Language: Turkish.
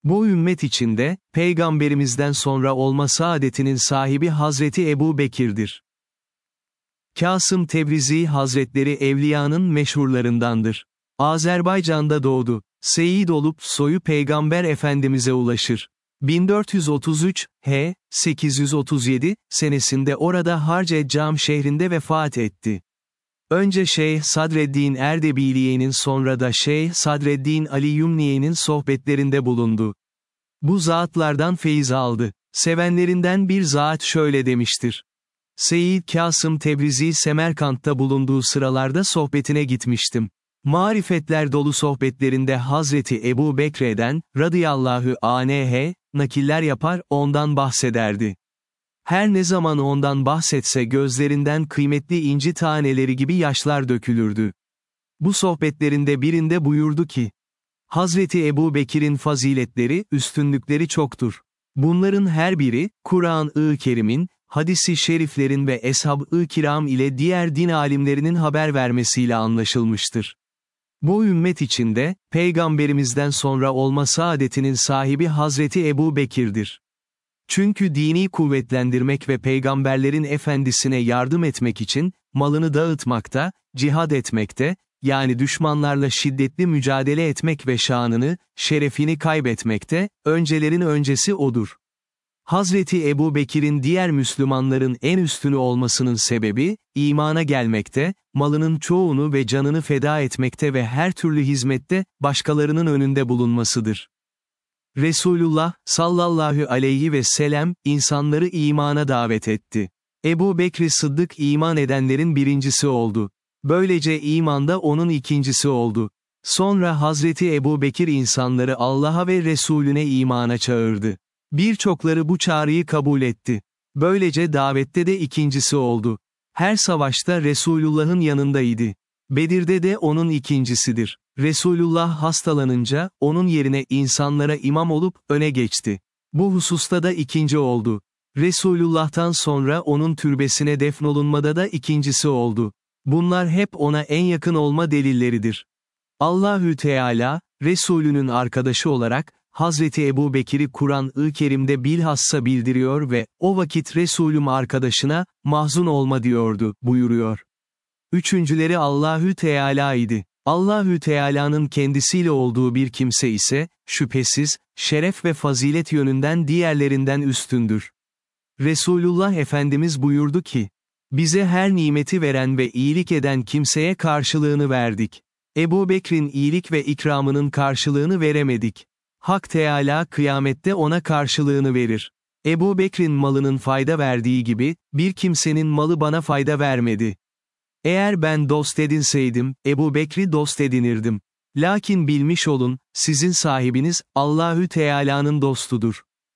Bu ümmet içinde, peygamberimizden sonra olma saadetinin sahibi Hazreti Ebu Bekir'dir. Kasım Tebrizi Hazretleri evliyanın meşhurlarındandır. Azerbaycan'da doğdu. Seyit olup soyu Peygamber Efendimiz'e ulaşır. 1433, 837 senesinde orada Harce Cam şehrinde vefat etti. Önce Şeyh Sadreddin Erdebiliye'nin sonra da Şeyh Sadreddin Ali Yumniye'nin sohbetlerinde bulundu. Bu zatlardan feyiz aldı. Sevenlerinden bir zat şöyle demiştir. Seyyid Kasım Tebrizi Semerkant'ta bulunduğu sıralarda sohbetine gitmiştim. Marifetler dolu sohbetlerinde Hazreti Ebu Bekre'den, radıyallahu anh, nakiller yapar, ondan bahsederdi. Her ne zaman ondan bahsetse gözlerinden kıymetli inci taneleri gibi yaşlar dökülürdü. Bu sohbetlerinde birinde buyurdu ki, Hazreti Ebu Bekir'in faziletleri, üstünlükleri çoktur. Bunların her biri, Kur'an-ı Kerim'in, hadisi şeriflerin ve eshab-ı kiram ile diğer din alimlerinin haber vermesiyle anlaşılmıştır. Bu ümmet içinde, peygamberimizden sonra olma saadetinin sahibi Hazreti Ebu Bekir'dir. Çünkü dini kuvvetlendirmek ve peygamberlerin efendisine yardım etmek için, malını dağıtmakta, cihad etmekte, yani düşmanlarla şiddetli mücadele etmek ve şanını, şerefini kaybetmekte, öncelerin öncesi odur. Hazreti Ebu Bekir'in diğer Müslümanların en üstünü olmasının sebebi, imana gelmekte, malının çoğunu ve canını feda etmekte ve her türlü hizmette, başkalarının önünde bulunmasıdır. Resulullah, sallallahu aleyhi ve sellem, insanları imana davet etti. Ebu Bekr Sıddık iman edenlerin birincisi oldu. Böylece imanda onun ikincisi oldu. Sonra Hazreti Ebu Bekir insanları Allah'a ve Resulüne imana çağırdı. Birçokları bu çağrıyı kabul etti. Böylece davette de ikincisi oldu. Her savaşta Resulullah'ın yanındaydı. Bedir'de de onun ikincisidir. Resulullah hastalanınca, onun yerine insanlara imam olup, öne geçti. Bu hususta da ikinci oldu. Resulullah'tan sonra onun türbesine defnolunmada da ikincisi oldu. Bunlar hep ona en yakın olma delilleridir. Allahü Teala, Resulünün arkadaşı olarak, Hazreti Ebu Bekir'i Kur'an-ı Kerim'de bilhassa bildiriyor ve, o vakit Resulüm arkadaşına, mahzun olma diyordu, buyuruyor. Üçüncüleri Allahü Teala idi. Allahü Teala'nın kendisiyle olduğu bir kimse ise, şüphesiz, şeref ve fazilet yönünden diğerlerinden üstündür. Resulullah Efendimiz buyurdu ki, bize her nimeti veren ve iyilik eden kimseye karşılığını verdik. Ebu Bekir'in iyilik ve ikramının karşılığını veremedik. Hak Teala kıyamette ona karşılığını verir. Ebu Bekir'in malının fayda verdiği gibi, bir kimsenin malı bana fayda vermedi. Eğer ben dost edinseydim, Ebu Bekir'i dost edinirdim. Lakin bilmiş olun, sizin sahibiniz, Allahü Teala'nın dostudur.